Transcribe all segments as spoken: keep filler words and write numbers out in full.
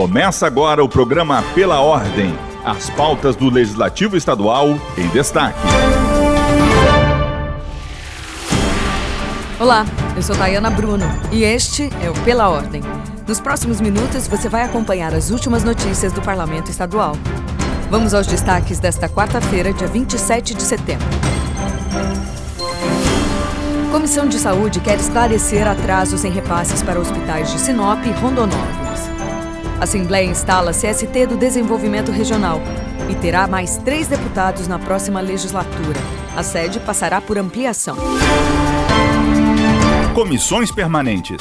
Começa agora o programa Pela Ordem, as pautas do Legislativo Estadual em destaque. Olá, eu sou Tayana Bruno e este é o Pela Ordem. Nos próximos minutos você vai acompanhar as últimas notícias do Parlamento Estadual. Vamos aos destaques desta quarta-feira, dia vinte e sete de setembro. Comissão de Saúde quer esclarecer atrasos em repasses para hospitais de Sinop e Rondonópolis. Assembleia instala C S T do Desenvolvimento Regional e terá mais três deputados na próxima legislatura. A sede passará por ampliação. Comissões permanentes.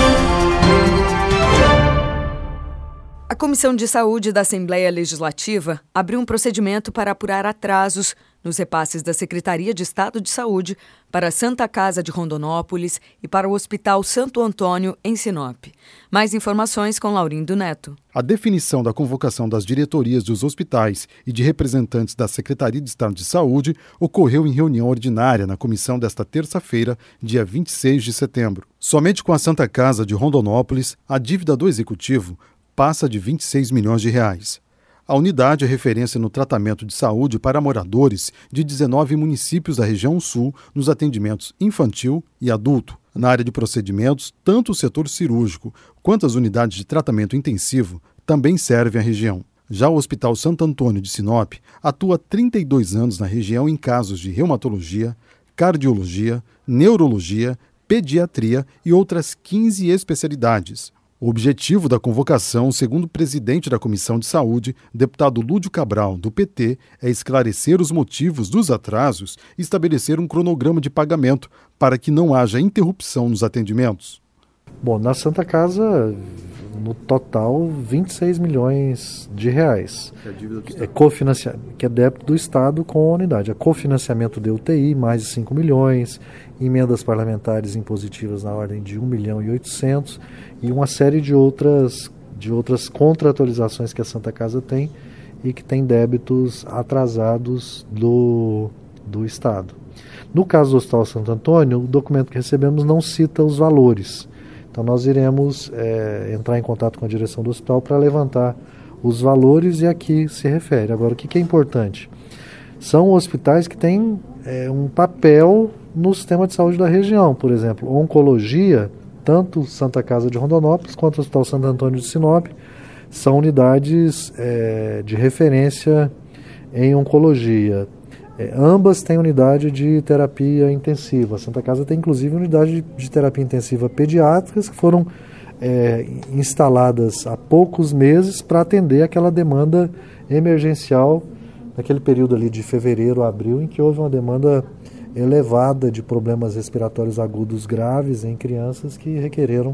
A Comissão de Saúde da Assembleia Legislativa abriu um procedimento para apurar atrasos nos repasses da Secretaria de Estado de Saúde para a Santa Casa de Rondonópolis e para o Hospital Santo Antônio, em Sinop. Mais informações com Laurindo Neto. A definição da convocação das diretorias dos hospitais e de representantes da Secretaria de Estado de Saúde ocorreu em reunião ordinária na comissão desta terça-feira, dia vinte e seis de setembro. Somente com a Santa Casa de Rondonópolis, a dívida do Executivo passa de vinte e seis milhões de reais. A unidade é referência no tratamento de saúde para moradores de dezenove municípios da região sul nos atendimentos infantil e adulto. Na área de procedimentos, tanto o setor cirúrgico quanto as unidades de tratamento intensivo também servem à região. Já o Hospital Santo Antônio de Sinop atua há trinta e dois anos na região em casos de reumatologia, cardiologia, neurologia, pediatria e outras quinze especialidades. O objetivo da convocação, segundo o presidente da Comissão de Saúde, deputado Lúdio Cabral, do P T, é esclarecer os motivos dos atrasos e estabelecer um cronograma de pagamento para que não haja interrupção nos atendimentos. Bom, na Santa Casa, no total, vinte e seis milhões de reais. Que é, dívida do Estado. É cofinanciamento, que é débito do Estado com a unidade. É cofinanciamento de U T I, mais de cinco milhões, emendas parlamentares impositivas na ordem de um milhão e oitocentos e uma série de outras, de outras contratualizações que a Santa Casa tem e que tem débitos atrasados do, do Estado. No caso do Hospital Santo Antônio, o documento que recebemos não cita os valores. Então nós iremos é, entrar em contato com a direção do hospital para levantar os valores e aqui se refere. Agora, o que, que é importante? São hospitais que têm é, um papel no sistema de saúde da região. Por exemplo, oncologia, tanto Santa Casa de Rondonópolis quanto o Hospital Santo Antônio de Sinop são unidades é, de referência em oncologia. É, ambas têm unidade de terapia intensiva. A Santa Casa tem, inclusive, unidade de, de terapia intensiva pediátricas que foram é, instaladas há poucos meses para atender aquela demanda emergencial naquele período ali de fevereiro a abril, em que houve uma demanda elevada de problemas respiratórios agudos graves em crianças que requereram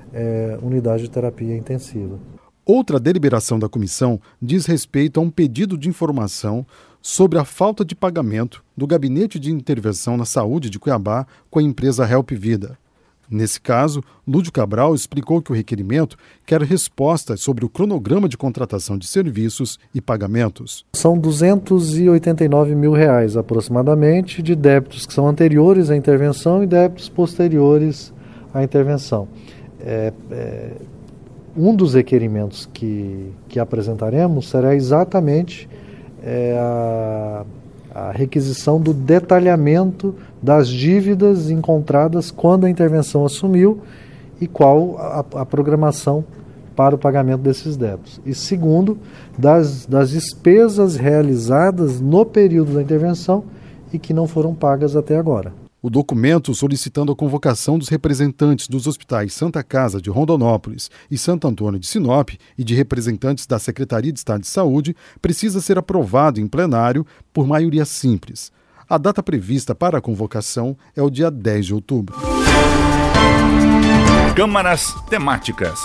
é, unidade de terapia intensiva. Outra deliberação da comissão diz respeito a um pedido de informação sobre a falta de pagamento do Gabinete de Intervenção na Saúde de Cuiabá com a empresa Help Vida. Nesse caso, Lúdio Cabral explicou que o requerimento quer respostas sobre o cronograma de contratação de serviços e pagamentos. São duzentos e oitenta e nove mil reais aproximadamente de débitos que são anteriores à intervenção e débitos posteriores à intervenção. É, é, um dos requerimentos que, que apresentaremos será exatamente é, a, a requisição do detalhamento das dívidas encontradas quando a intervenção assumiu e qual a, a programação para o pagamento desses débitos. E segundo, das, das despesas realizadas no período da intervenção e que não foram pagas até agora. O documento solicitando a convocação dos representantes dos hospitais Santa Casa de Rondonópolis e Santo Antônio de Sinop e de representantes da Secretaria de Estado de Saúde precisa ser aprovado em plenário por maioria simples. A data prevista para a convocação é o dia dez de outubro. Câmaras temáticas.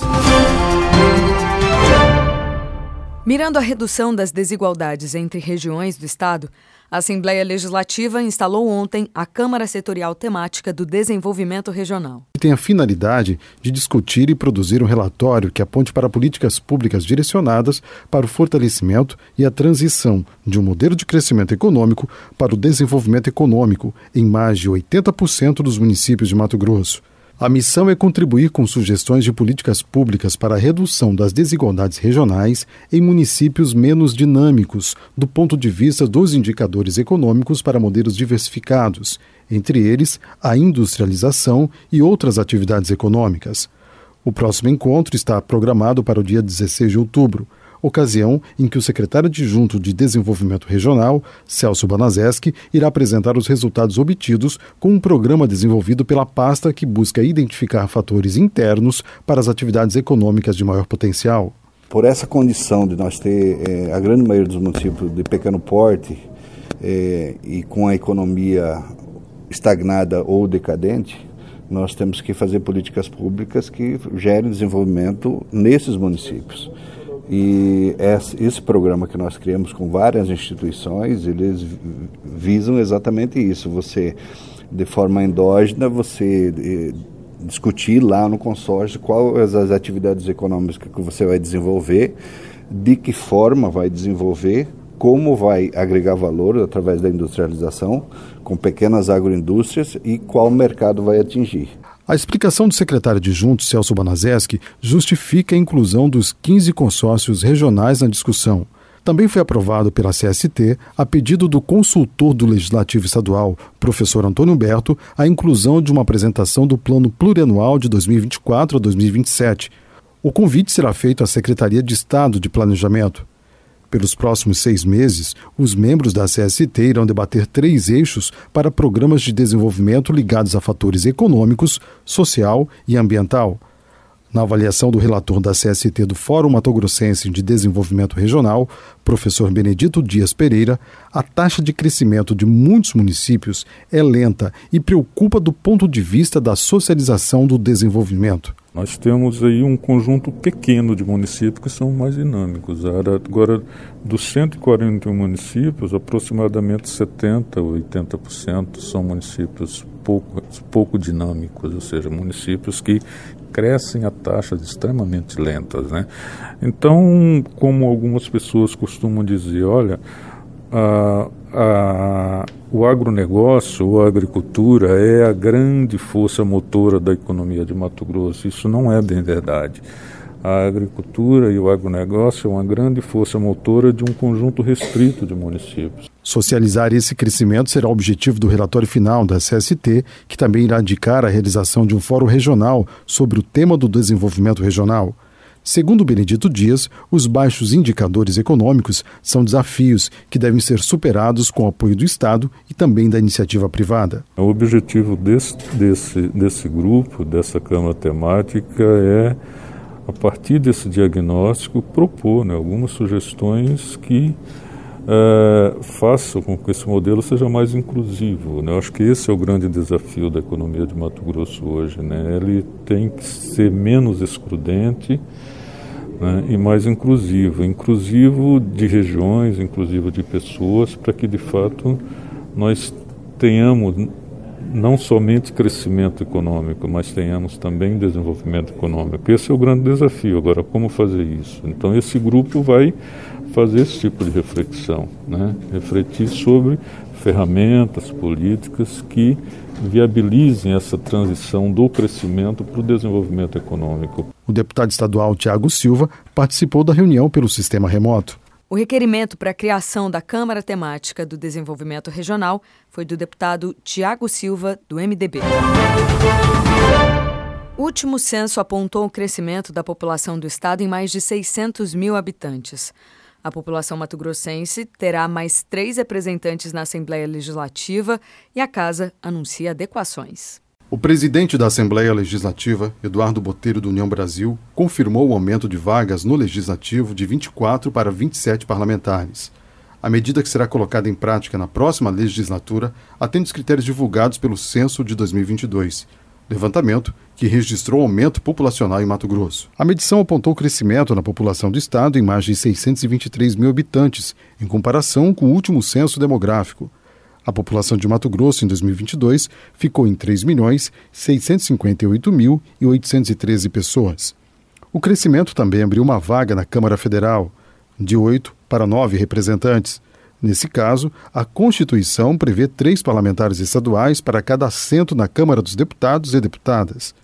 Mirando a redução das desigualdades entre regiões do Estado, a Assembleia Legislativa instalou ontem a Câmara Setorial Temática do Desenvolvimento Regional. Tem a finalidade de discutir e produzir um relatório que aponte para políticas públicas direcionadas para o fortalecimento e a transição de um modelo de crescimento econômico para o desenvolvimento econômico em mais de oitenta por cento dos municípios de Mato Grosso. A missão é contribuir com sugestões de políticas públicas para a redução das desigualdades regionais em municípios menos dinâmicos, do ponto de vista dos indicadores econômicos para modelos diversificados, entre eles a industrialização e outras atividades econômicas. O próximo encontro está programado para o dia dezesseis de outubro, ocasião em que o secretário adjunto de Desenvolvimento Regional, Celso Banaszewski, irá apresentar os resultados obtidos com um programa desenvolvido pela pasta que busca identificar fatores internos para as atividades econômicas de maior potencial. Por essa condição de nós ter é, a grande maioria dos municípios de pequeno porte é, e com a economia estagnada ou decadente, nós temos que fazer políticas públicas que gerem desenvolvimento nesses municípios. E esse programa que nós criamos com várias instituições, eles visam exatamente isso. Você, de forma endógena, você discutir lá no consórcio quais as atividades econômicas que você vai desenvolver, de que forma vai desenvolver, como vai agregar valor através da industrialização, com pequenas agroindústrias e qual mercado vai atingir. A explicação do secretário adjunto Celso Banaszewski justifica a inclusão dos quinze consórcios regionais na discussão. Também foi aprovado pela C S T, a pedido do consultor do Legislativo Estadual, professor Antônio Humberto, a inclusão de uma apresentação do Plano Plurianual de dois mil e vinte e quatro a dois mil e vinte e sete. O convite será feito à Secretaria de Estado de Planejamento. Pelos próximos seis meses, os membros da C S T irão debater três eixos para programas de desenvolvimento ligados a fatores econômicos, social e ambiental. Na avaliação do relator da C S T do Fórum Mato-Grossense de Desenvolvimento Regional, professor Benedito Dias Pereira, a taxa de crescimento de muitos municípios é lenta e preocupa do ponto de vista da socialização do desenvolvimento. Nós temos aí um conjunto pequeno de municípios que são mais dinâmicos. Agora, dos cento e quarenta e um municípios, aproximadamente setenta por cento, oitenta por cento são municípios pouco, pouco dinâmicos, ou seja, municípios que crescem a taxas extremamente lentas, né? Então, como algumas pessoas costumam dizer, olha, a, a, o agronegócio ou a agricultura é a grande força motora da economia de Mato Grosso. Isso não é bem verdade. A agricultura e o agronegócio é uma grande força motora de um conjunto restrito de municípios. Socializar esse crescimento será o objetivo do relatório final da C S T, que também irá indicar a realização de um fórum regional sobre o tema do desenvolvimento regional. Segundo Benedito Dias, os baixos indicadores econômicos são desafios que devem ser superados com o apoio do Estado e também da iniciativa privada. O objetivo desse, desse, desse grupo, dessa Câmara Temática, é, a partir desse diagnóstico, propor, né, algumas sugestões que é, façam com que esse modelo seja mais inclusivo, né? Eu acho que esse é o grande desafio da economia de Mato Grosso hoje, né? Ele tem que ser menos excludente, né, e mais inclusivo, inclusivo de regiões, inclusivo de pessoas, para que de fato nós tenhamos não somente crescimento econômico, mas tenhamos também desenvolvimento econômico. Esse é o grande desafio. Agora, como fazer isso? Então, esse grupo vai fazer esse tipo de reflexão, né? Refletir sobre ferramentas políticas que viabilizem essa transição do crescimento para o desenvolvimento econômico. O deputado estadual Tiago Silva participou da reunião pelo sistema remoto. O requerimento para a criação da Câmara Temática do Desenvolvimento Regional foi do deputado Tiago Silva, do M D B. O último censo apontou o crescimento da população do estado em mais de seiscentos mil habitantes. A população mato-grossense terá mais três representantes na Assembleia Legislativa e a Casa anuncia adequações. O presidente da Assembleia Legislativa, Eduardo Botelho, do União Brasil, confirmou o aumento de vagas no Legislativo de vinte e quatro para vinte e sete parlamentares. A medida, que será colocada em prática na próxima legislatura, atende os critérios divulgados pelo Censo de dois mil e vinte e dois. Levantamento que registrou aumento populacional em Mato Grosso. A medição apontou crescimento na população do estado em mais de seiscentos e vinte e três mil habitantes, em comparação com o último censo demográfico. A população de Mato Grosso em dois mil e vinte e dois ficou em três milhões seiscentos e cinquenta e oito mil e oitocentos e treze pessoas. O crescimento também abriu uma vaga na Câmara Federal, de oito para nove representantes. Nesse caso, a Constituição prevê três parlamentares estaduais para cada assento na Câmara dos Deputados e Deputadas.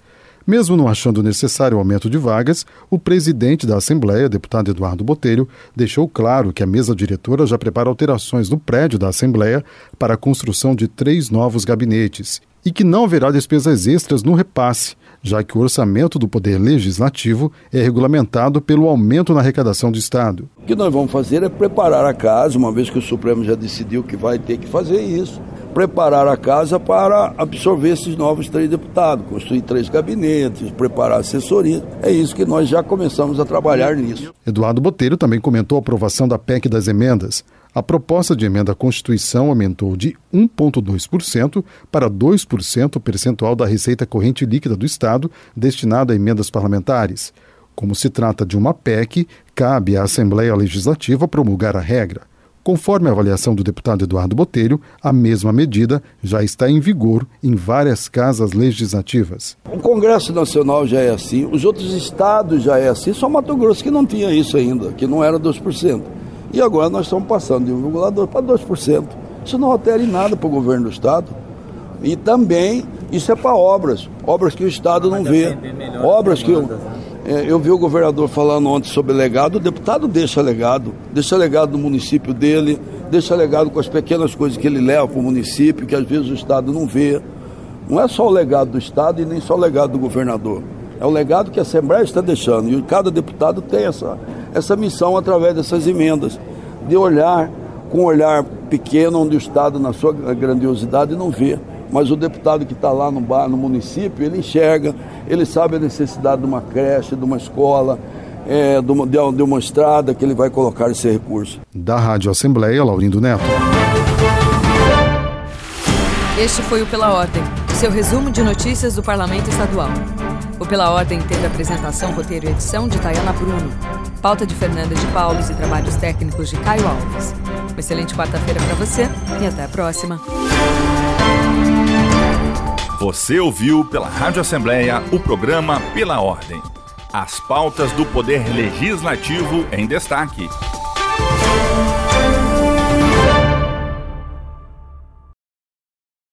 Mesmo não achando necessário o aumento de vagas, o presidente da Assembleia, deputado Eduardo Botelho, deixou claro que a mesa diretora já prepara alterações no prédio da Assembleia para a construção de três novos gabinetes e que não haverá despesas extras no repasse, já que o orçamento do Poder Legislativo é regulamentado pelo aumento na arrecadação do Estado. O que nós vamos fazer é preparar a casa, uma vez que o Supremo já decidiu que vai ter que fazer isso, preparar a casa para absorver esses novos três deputados, construir três gabinetes, preparar assessoria. É isso que nós já começamos a trabalhar nisso. Eduardo Botelho também comentou a aprovação da P E C das emendas. A proposta de emenda à Constituição aumentou de um vírgula dois por cento para dois por cento o percentual da receita corrente líquida do Estado destinada a emendas parlamentares. Como se trata de uma P E C, cabe à Assembleia Legislativa promulgar a regra. Conforme a avaliação do deputado Eduardo Botelho, a mesma medida já está em vigor em várias casas legislativas. O Congresso Nacional já é assim, os outros estados já é assim, só Mato Grosso que não tinha isso ainda, que não era dois por cento. E agora nós estamos passando de um vírgula dois por cento para dois por cento. Isso não altera em nada para o governo do Estado. E também isso é para obras, obras que o Estado não vê. Obras que eu, é, eu vi o governador falando ontem sobre legado, o deputado deixa legado, deixa legado no município dele, deixa legado com as pequenas coisas que ele leva para o município, que às vezes o Estado não vê. Não é só o legado do Estado e nem só o legado do governador. É o legado que a Assembleia está deixando. E cada deputado tem essa, essa missão através dessas emendas, de olhar com um olhar pequeno, onde o Estado, na sua grandiosidade, não vê. Mas o deputado que está lá no, bar, no município, ele enxerga, ele sabe a necessidade de uma creche, de uma escola, é, de, uma, de uma estrada, que ele vai colocar esse recurso. Da Rádio Assembleia, Laurindo Neto. Este foi o Pela Ordem, seu resumo de notícias do Parlamento Estadual. O Pela Ordem teve apresentação, roteiro e edição de Tayana Bruno, pauta de Fernanda de Paulos e trabalhos técnicos de Caio Alves. Uma excelente quarta-feira para você e até a próxima. Você ouviu pela Rádio Assembleia o programa Pela Ordem. As pautas do Poder Legislativo em destaque.